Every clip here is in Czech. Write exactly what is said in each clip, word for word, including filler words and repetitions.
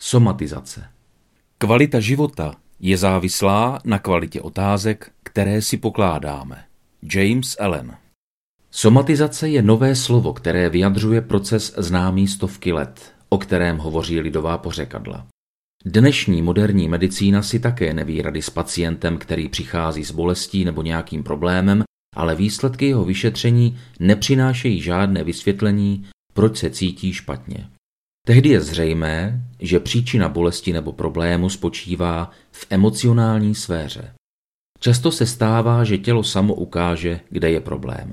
Somatizace. Kvalita života je závislá na kvalitě otázek, které si pokládáme. James Allen. Somatizace je nové slovo, které vyjadřuje proces známý stovky let, o kterém hovoří lidová pořekadla. Dnešní moderní medicína si také neví rady s pacientem, který přichází s bolestí nebo nějakým problémem, ale výsledky jeho vyšetření nepřinášejí žádné vysvětlení, proč se cítí špatně. Tehdy je zřejmé, že příčina bolesti nebo problému spočívá v emocionální sféře. Často se stává, že tělo samo ukáže, kde je problém.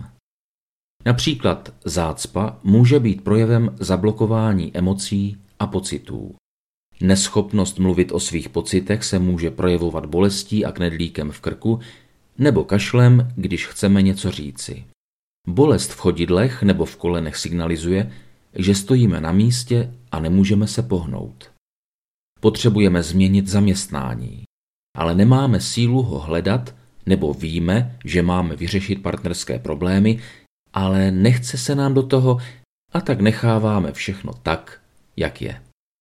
Například zácpa může být projevem zablokování emocí a pocitů. Neschopnost mluvit o svých pocitech se může projevovat bolestí a knedlíkem v krku nebo kašlem, když chceme něco říci. Bolest v chodidlech nebo v kolenech signalizuje, že stojíme na místě a nemůžeme se pohnout. Potřebujeme změnit zaměstnání, ale nemáme sílu ho hledat, nebo víme, že máme vyřešit partnerské problémy, ale nechce se nám do toho a tak necháváme všechno tak, jak je.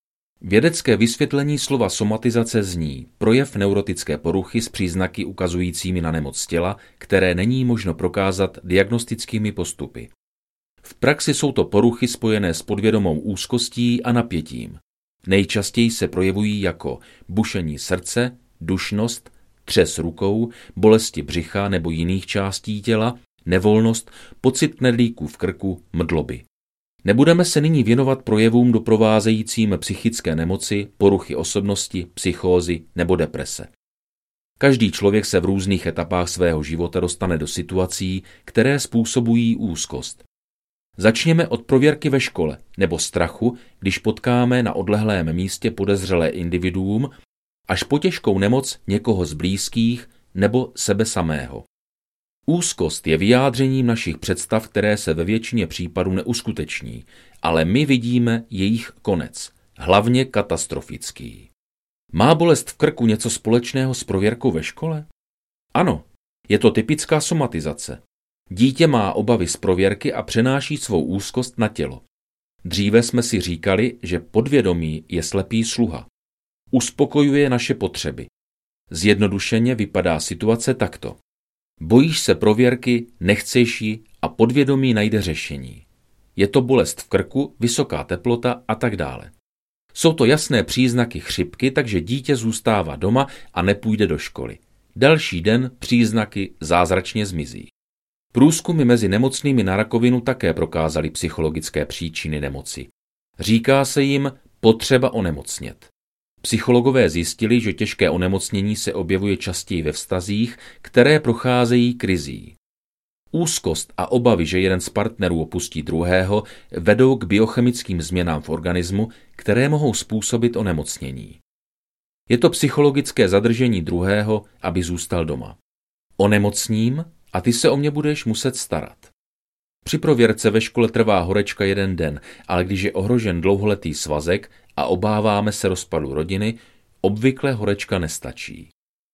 Vědecké vysvětlení slova somatizace zní projev neurotické poruchy s příznaky ukazujícími na nemoc těla, které není možno prokázat diagnostickými postupy. V praxi jsou to poruchy spojené s podvědomou úzkostí a napětím. Nejčastěji se projevují jako bušení srdce, dušnost, třes rukou, bolesti břicha nebo jiných částí těla, nevolnost, pocit knedlíků v krku, mdloby. Nebudeme se nyní věnovat projevům doprovázejícím psychické nemoci, poruchy osobnosti, psychózy nebo deprese. Každý člověk se v různých etapách svého života dostane do situací, které způsobují úzkost. Začněme od prověrky ve škole nebo strachu, když potkáme na odlehlém místě podezřelé individuum, až po těžkou nemoc někoho z blízkých nebo sebe samého. Úzkost je vyjádřením našich představ, které se ve většině případů neuskuteční, ale my vidíme jejich konec, hlavně katastrofický. Má bolest v krku něco společného s prověrkou ve škole? Ano, je to typická somatizace. Dítě má obavy z prověrky a přenáší svou úzkost na tělo. Dříve jsme si říkali, že podvědomí je slepý sluha. Uspokojuje naše potřeby. Zjednodušeně vypadá situace takto. Bojíš se prověrky, nechceš ji a podvědomí najde řešení. Je to bolest v krku, vysoká teplota a tak dále. Jsou to jasné příznaky chřipky, takže dítě zůstává doma a nepůjde do školy. Další den příznaky zázračně zmizí. Průzkumy mezi nemocnými na rakovinu také prokázaly psychologické příčiny nemoci. Říká se jim potřeba onemocnět. Psychologové zjistili, že těžké onemocnění se objevuje častěji ve vztazích, které procházejí krizí. Úzkost a obavy, že jeden z partnerů opustí druhého, vedou k biochemickým změnám v organismu, které mohou způsobit onemocnění. Je to psychologické zadržení druhého, aby zůstal doma. Onemocním a ty se o mě budeš muset starat. Při prověrce ve škole trvá horečka jeden den, ale když je ohrožen dlouholetý svazek a obáváme se rozpadu rodiny, obvykle horečka nestačí.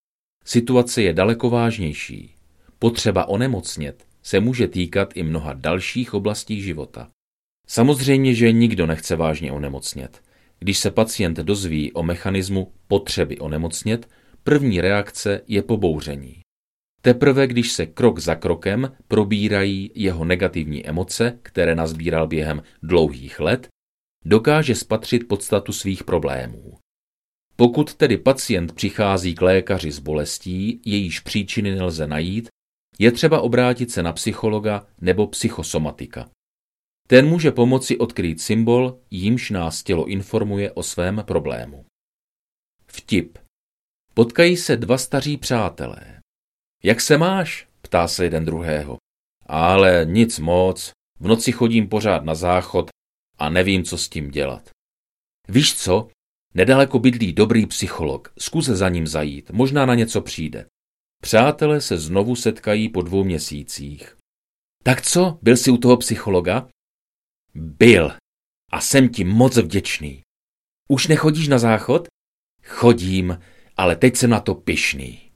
Situace je daleko vážnější. Potřeba onemocnět se může týkat i mnoha dalších oblastí života. Samozřejmě, že nikdo nechce vážně onemocnět. Když se pacient dozví o mechanismu potřeby onemocnět, první reakce je pobouření. Teprve když se krok za krokem probírají jeho negativní emoce, které nazbíral během dlouhých let, dokáže spatřit podstatu svých problémů. Pokud tedy pacient přichází k lékaři s bolestí, jejíž příčiny nelze najít, je třeba obrátit se na psychologa nebo psychosomatika. Ten může pomoci odkrýt symbol, jímž nás tělo informuje o svém problému. Vtip. Potkají se dva staří přátelé. Jak se máš? Ptá se jeden druhého. Ale nic moc, v noci chodím pořád na záchod a nevím, co s tím dělat. Víš co? Nedaleko bydlí dobrý psycholog, zkus za ním zajít, možná na něco přijde. Přátelé se znovu setkají po dvou měsících. Tak co, byl jsi u toho psychologa? Byl. A jsem ti moc vděčný. Už nechodíš na záchod? Chodím, ale teď jsem na to pyšný.